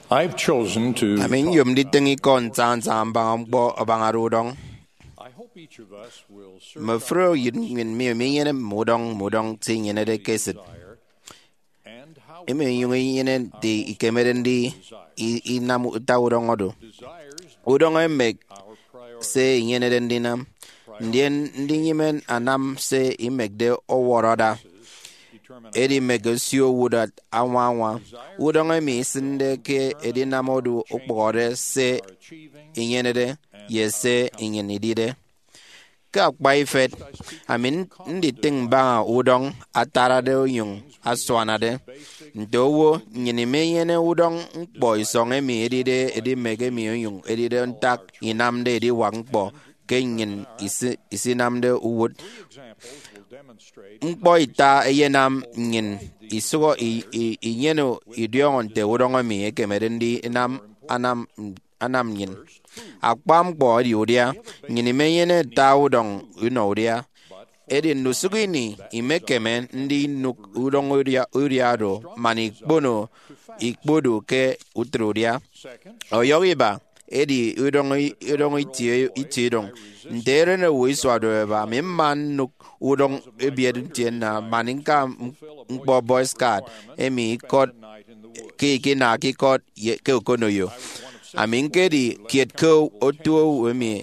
I've chosen to Amin yum di tengi kon zan zan bang bo abang arudong. I hope each of us will Me search fro yin min mi yene mudong ting yene de kesit. desire and how Ime yung yene di ikemeren di I namu uta udong odo. desires Udong ay meg our priority. se yene den dinam. Ndien ndingimen anam se imegde oworoda. Determine Edi megasio wudat awawa. Udong ay mi sinde ke edi namodu ukbore se our achieving. yene de yese yene dide. Ka bai fet amin ndi ting ba udong atara de yung aswana de ndowo nyini me yene udong boy song emi edi mege mi yung edi de ntak inam de edi wang bo kenyin isi nam de uwut Three examples will demonstrate boy ta eyenam nyin isugo yeno idion te udong mi ekemerendi inam anam nyin akpam bo diudia nyini me yene daudong unodia edi nusugini imekemen ndi nuk udong uriado mani bono ikbodo ke utrudia oyogiba edi udong itidong ndere ne wiswado ba mimman nuk udong ebied tiena maninka mbo boy scout emi kot ki na ki kot ke konoyo amin kedi kiet ko otuo wemi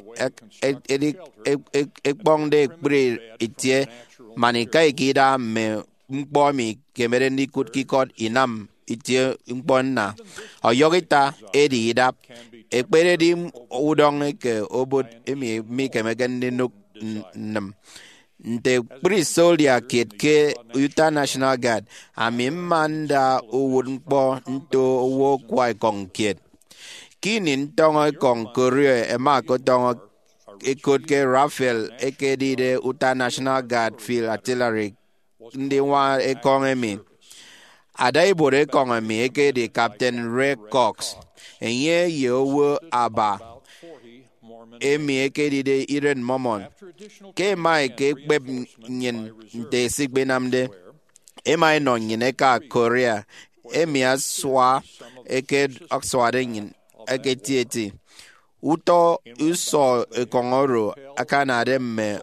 ek bong de bre itie manika ikida me mbo mi kemerendi kut ki kot inam itie mbonna oyogita edi idap ekpere di udong ke obot emi mi kemegendi nuk nam nte pre-soldier kit ke Utah National Guard amin manda uwunpo nto wo kwai kong kit kinin tongo kong Korea ema ko tongo ikut ke Rafael ekedi de Utah National Guard Field Artillery ndi wa ekong emi adai bore kong emi ekedi Captain Ray Cox enye yewo aba emi ekedi de Iren Momon ke mai ke gbeb nyin de sigbenamde emai no nyin eka Korea emi aswa eke oxwade nyin eke tieti uto uso ekongoro akana de me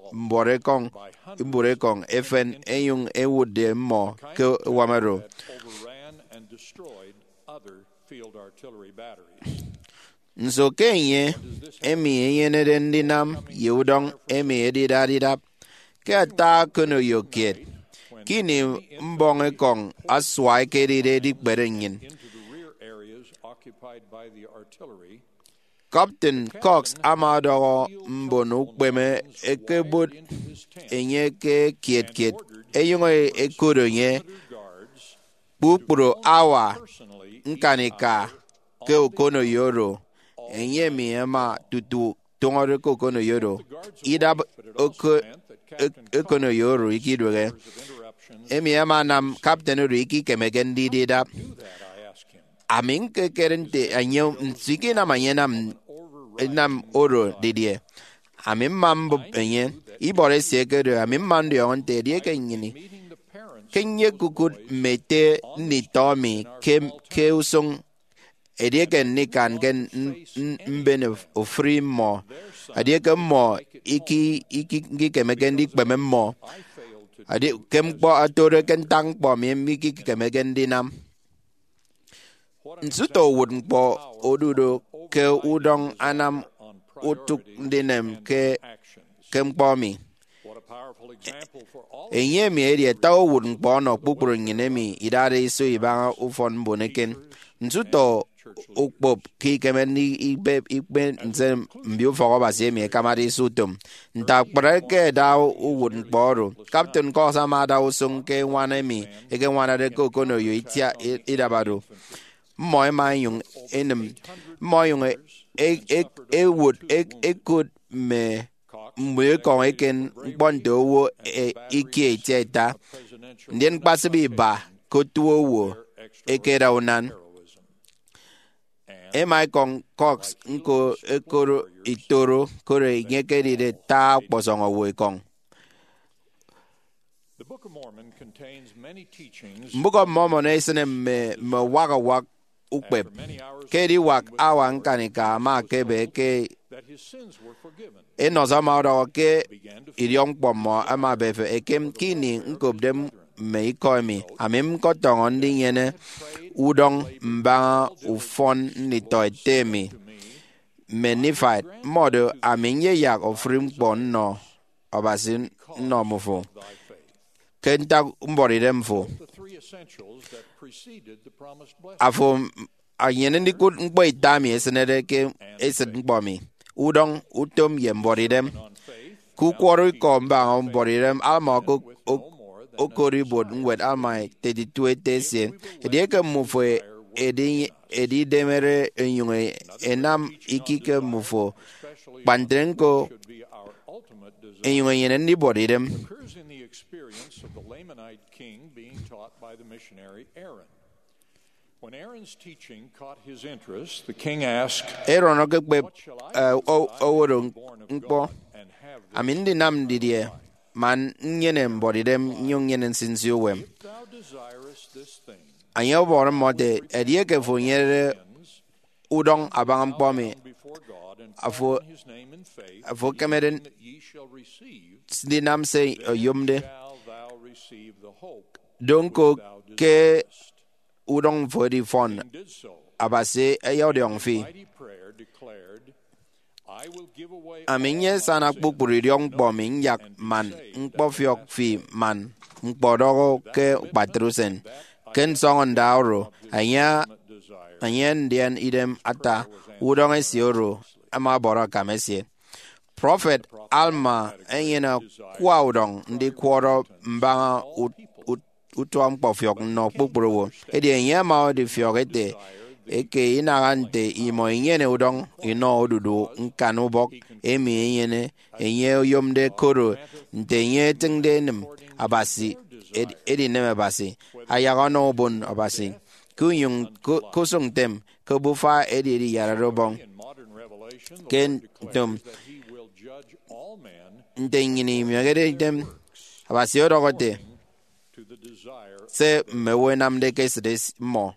mborekong efen eyung ewude mo ke wamero overran and destroyed other field artillery batteries. nso kenye emi yene den dinam yudong emi edidadidap ke ta kono yoket kini mbong ekong aswa ekedide dikberenyin Into the rear areas occupied by the artillery, Captain Cox amado mbono kpeme ekebot into his tent, enye ke kiet eyungo ekoro nye guards pupuro awa personally nkanika ke okono yoro enye mi ema tutu tongore ko okono yoro idab okono yoro ikidwege interruptions. emi ema nam captain ro iki kemegendi dida Do that, I ask him. amin ke kerente anyo siki na manyenam nam oro didie amin mambo enye ibore sekere amin mando yonte die kenyini Meeting the parents kenye kukut mete ni tomi ke usung edie ken nikan ken mbene ofri mo adie ke mo iki kemegendi kpeme mo I failed to adie kem po atore ken tang po mi iki kemegendi nam nsuto wud po odudo ke udong anam on utuk priorities dinem ke actions. kempomi What a powerful example for all enye mi edi tawo wud mpo no kpukpuru nyine mi idare iso ibanga ufon boneken nsuto ukpop ki kemendi ikbe nse mbi ufoko basi mi kamari sutum nta kpreke da uwud mporu Captain Kosa mada usung ke wane mi eke wane de kokono yo itia idabado moy ma yung enem moy yung would could me mwe ko eken bondo wo iki teta presidential ndien pasibi ba ko tuwo wo ekera unan emai kong Cox nko ekoro itoro kore ngekeri de ta posongo wo kong The Book of Mormon contains many teachings Book of Mormon isn't me waka ukpep ke di wak awan kanika ma ke be ke that his sins were forgiven. enoza ma do ke idiong pomo ama be fe ekem kini nkop dem me ikomi amim ko tongon di yene udong mba ufon ni toitemi menifat modo aminye yak ofrim pon no obasin no mufo kenta mbori dem fo The three essentials that preceded the promised blessing. afo ayene ni kut ngbo itami esenede ke esen ngbomi udong utom yembori dem On faith, ku kwori ko mba mbori dem alma ko no more than okori bod ngwet alma 32 tesien edieke mufo edi demere enyunge enam ikike mufo especially bandrenko should be our ultimate desire. enyunge yene ni bodi dem Occurs in the experience of the Lamanite king being taught by the missionary Aaron. When Aaron's teaching caught his interest, the king asked, ero no ke "What shall I do that I may oworo be born of nkpo God and have this amin di nam didie man nyene bodi dem nyung yene sinsio wem If thou desirest this thing, anyo bor mode edieke fo nyere sins, udong abang pomi before God and Afo- call on his name in faith, afo and kemeren that ye shall receive, di nam se yumde shall thou receive the hope donko thou ke desirest." udong fo di fon King did so. abase ayo de ongfi Mighty prayer declared, "I will give away aminye all sana my sins." kpukpuru diong pomi yak man nkpo fiok fi man nkpo dogo ke patrusen ken songon dauro anya Desire anyen dien idem ata udong esioro ama bora kamesie prophet alma enyena kwa udong ndi kworo mbanga utwam po fiok no kpukpuru wo edi enya ma di fiok ete eke inagante imo enyene udong ino odudu nkanu bok emi enyene enye yomde koro nte enye tengde nem abasi edi nem abasi ayagono bon abasi kunyung kusung tem kubufa edi yara robong in modern revelation, the ken Lord tum declares that he will judge all men nte ngini megede dem abasi odogote to the desire. se mewe namde kesdes mo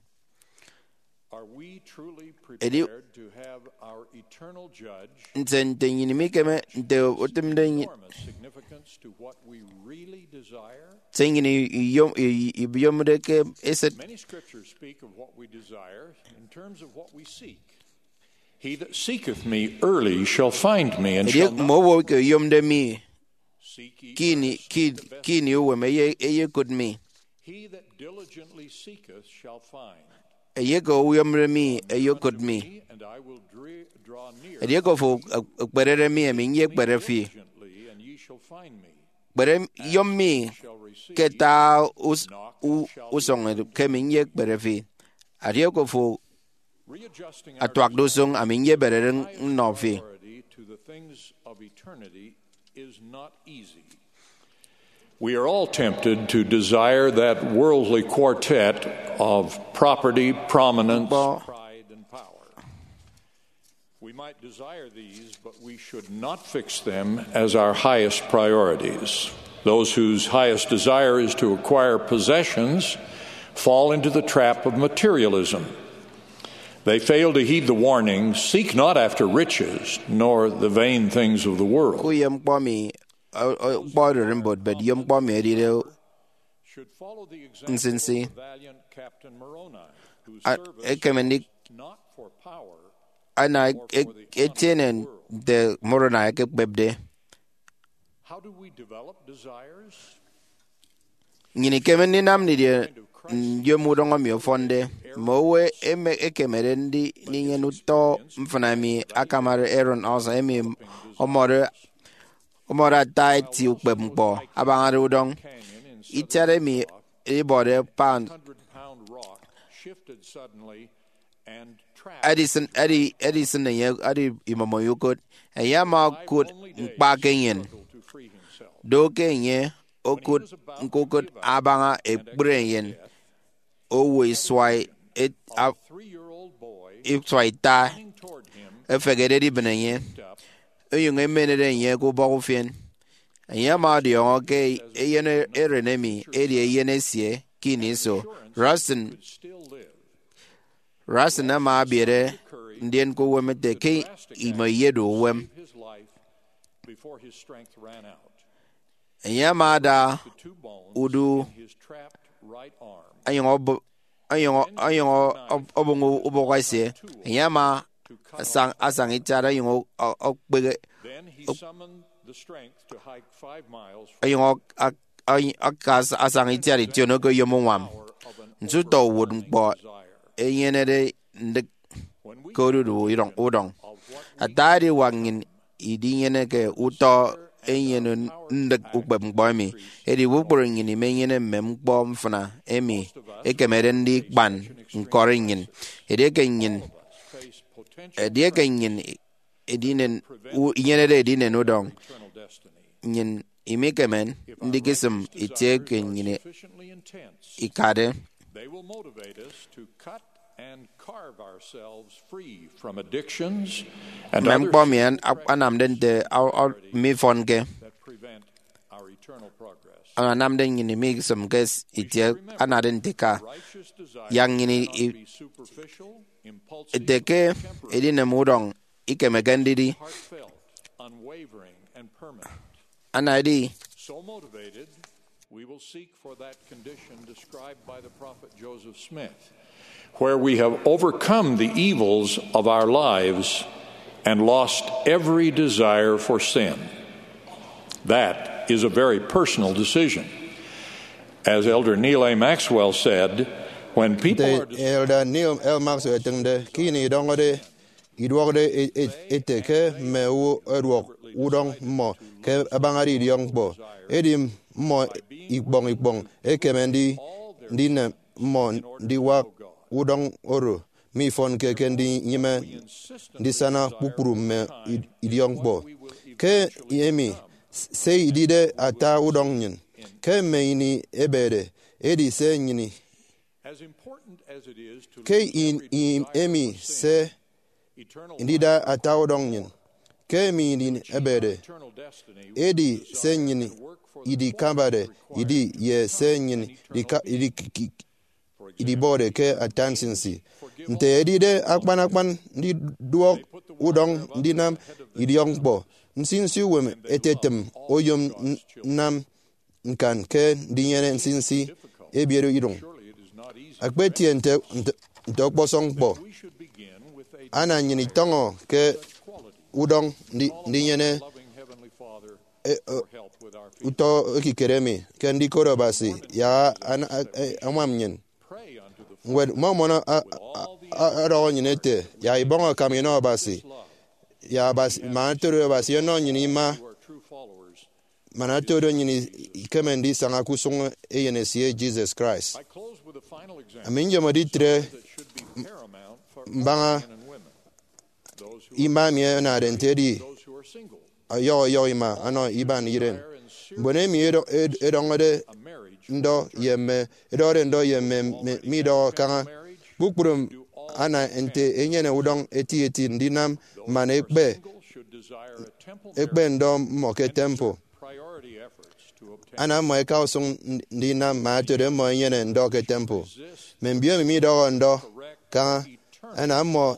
Are we truly Edi- prepared to have our eternal judge nte ngini mikeme nte utimde enormous significance to what we really desire? ngini yomde ke eset Many scriptures speak of what we desire in terms of what we seek. He that seeketh me early shall find me, and edi shall not mowo ke yomde mi seek ye kini earnestly the best. kini uwe me eye kud mi He that diligently seeketh shall find. eye ko yomde mi eye kud mi Me, and I will draw near edi ko fu kperere mi emi ye kpere fi diligently, and ye shall find me. kpere yom mi Shall receive. ke ta usong ke mi ye kpere fi edi ko fu Readjusting our atwak dusung ami ye berere no fi priority to the things of eternity is not easy. We are all tempted to desire that worldly quartet of property, prominence, Bo- pride, and power. We might desire these, but we should not fix them as our highest priorities. Those whose highest desire is to acquire possessions fall into the trap of materialism. They fail to heed the warning, seek not after riches, nor the vain things of the world. ku yem kpo mi kpo rere mbot bet yem kpo mi edi de Should follow the example Nsinsi. of the valiant Captain Moroni, whose A- service ekemendi was not for power, ana etienen de morona ke bebde how do we develop desires? ngini kemendi nam ni de yomu dongo mi fonde mowe eme ekemere ndi ni yenu to mfana mi akamare Aaron also emi omore tai ti ukpe mpo abangare udong Canyon in itere mi ibode pound 100-pound rock shifted suddenly and trapped Edison ye adi imamo yukut eyama kut mpa kenyen to free himself. do kenye okut nkukut abanga ekbrenyen owe swai it A 3-year-old boy swai ta running toward him efegede di benenye up eyung emenere nye ku boku fien eyama di onke eyene erenemi edi eyene sie kini so Rustin could still live. ras na ma biere ndien ko wem te ke imayedo wem his life before his strength ran out. yamada The two bones udu in his trapped right arm ayong obongo obokaise yama asang itara yung okbege then he summoned the strength to hike 5 miles from ayong akas asang itari tiono ko yomwam of an nsuto wud bo desire. eyenere ndek When we kodu udong of what atari wangin idiyene ke uto eyen ndek ukbem bomi edi wukboring ni menyene membom fana emi ekemere ndi ban nkoringin edi kenyin face potential edi kenyin edinen yenere edinen udong eternal destiny nyin imikemen ndigisum itekenyin sufficiently intense, ikade they will motivate us to cut and carve ourselves free from addictions and other membomien anamden de mi fonke that prevent our eternal progress. anamden ni migisum kes itie anaden tika Righteous desire yang ini cannot be superficial, impulsive, deke edine mudong ikemegandidi heartfelt, unwavering, and permanent. anadi So motivated, we will seek for that condition described by the prophet Joseph Smith, where we have overcome the evils of our lives and lost every desire for sin. That is a very personal decision. As Elder Neil A. Maxwell said, when people are The elder Neil L. Maxwell tengde kini dongode idwogde eteke me u edwok udong mo ke abangari diong bo edim mo ikbong ekemendi ndine mo ndiwa udong oro mi fon ke kendi nyime ndisana pupuru me idiong bo ke yemi se idide ata udong nyin ke me ini ebede edi se nyini as important as it is to ke lose every in desire emi for sin, se eternal indida atawo dong nyin ke mi din ebede eternal destiny edi se nyin idi kambade idi ye se nyin idi bode ke atansinsi nte edi de akpan ndi duok udong ndi nam idi yongbo nsinsi wem etetem oyom nam nkan ke ndi yene nsinsi ebiero idong surely it is not easy. akpetie nte okposong po We should begin with a ana nyini tongo ke quality. udong ndi nyene Loving Heavenly Father eh, for help with our feet. uto ekikeremi ke ndi koro basi ya amam nyin Pray unto the ngwed momono aro nyinete ya ibongo kamino basi ya basi manatoro basi no nyini ma who are true followers. manatoro nyini kemendi sanga kusung eyenesie Jesus Christ I close with a final example aminjo moditre that should be paramount for mbanga men and women. Those who imamie na dentedi those who are single. yo ima ano iban yiren Prayer and serious bone mi edongode a marriage ndo yemme edore ndo yemme mi do kanga marriage. bukpurum ana ente enyene udong eti ndinam mana ekpe Single should desire a temple ekpe ndo moke tempo priority efforts to obtain ana mo eka usung ndinam ma tere mo enyene ndo ke tempo membio mi do ndo kanga ana mo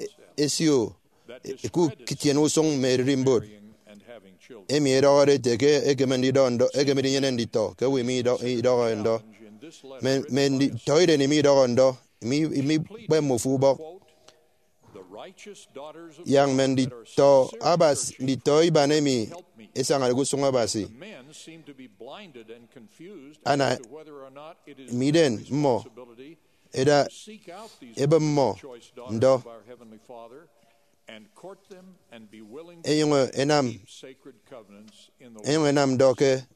esio eku kitien usung merimbod and having children. emi edore teke egemendi do ndo egemendi nyene ndito ke we mi do ndo In this letter, men toide ni mi do ndo mi pe mofubo quote, the righteous daughters of yang God men that are dito sincere abas virtues. dito ibanemi esanga gusunga basi Men seem to be blinded and confused Ana as to whether or not it is miden their mo responsibility eda to seek out these ebe mo choice daughters ndo of our Heavenly Father and court them and be willing to eyongo enam keep sacred covenants in the eyongo enam do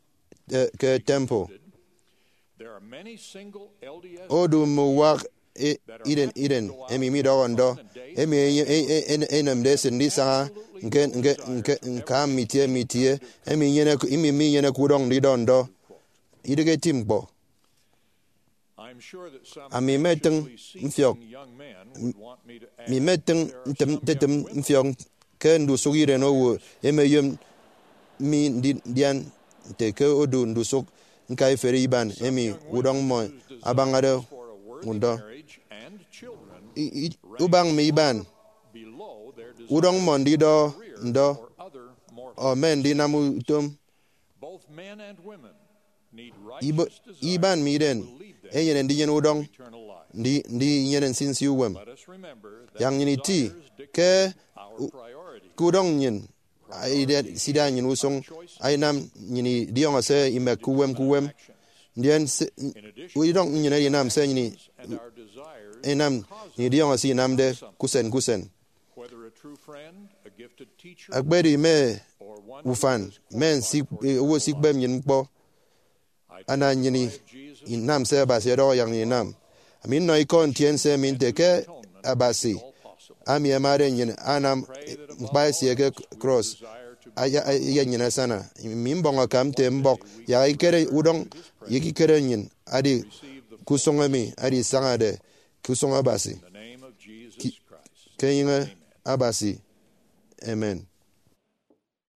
ke tempo There are many single LDS odu mu wak iden emi mi do ndo emi enam des ndisa nka mitie emi nyene imi mi nyene kudong di do ndo idege timpo I'm sure that some ami meteng spiritually mfiok seeking young men would want me to add mi meteng tetem mfiok ke ndu sugire no wo emeyem mi dian te ke odu ndu suk nkai feri iban emi udong mo abangade for a worthy mundo marriage and children ubang mi ban below their udong mon di do ndo or other mortal. o men di namu tum Both men and women need iban righteous mi den desire to lead them e yenen di yen udong to eternal life. di yenen sin si wem Let us remember that yang ni ti desires ke dictate our priority. kudong nyin ai de sida nyin usong ai nam nyini diong ase ime kuwem ndien In addition, udong nyina di nam se nyini and our desires enam ni diong ase nam de kusen whether a true friend, a gifted teacher, agbedi me or one who ufan is men sik wo sik bem nyin po ana nyini inam se ba se do yang ni nam min no ikon tien se min te ke abasi ami amare nyin anam ba se ke cross aya nyina sana min bonga kam te mbok ya ikere udong yiki kere nyin adi kusonga mi adi sanga de kusonga basi in the name of Jesus Christ. kayinga abasi amen.